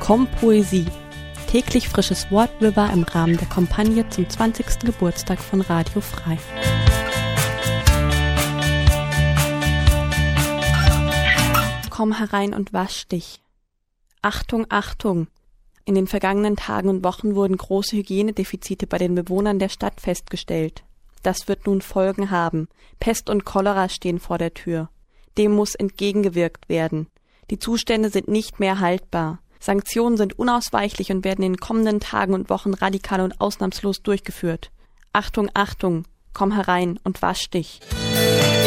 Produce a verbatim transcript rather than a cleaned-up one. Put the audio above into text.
Kompoesie. Täglich frisches Wortwirrwarr im Rahmen der Kampagne zum zwanzigsten Geburtstag von Radio Frei. Komm herein und wasch dich. Achtung, Achtung! In den vergangenen Tagen und Wochen wurden große Hygienedefizite bei den Bewohnern der Stadt festgestellt. Das wird nun Folgen haben. Pest und Cholera stehen vor der Tür. Dem muss entgegengewirkt werden. Die Zustände sind nicht mehr haltbar. Sanktionen sind unausweichlich und werden in den kommenden Tagen und Wochen radikal und ausnahmslos durchgeführt. Achtung, Achtung, komm herein und wasch dich.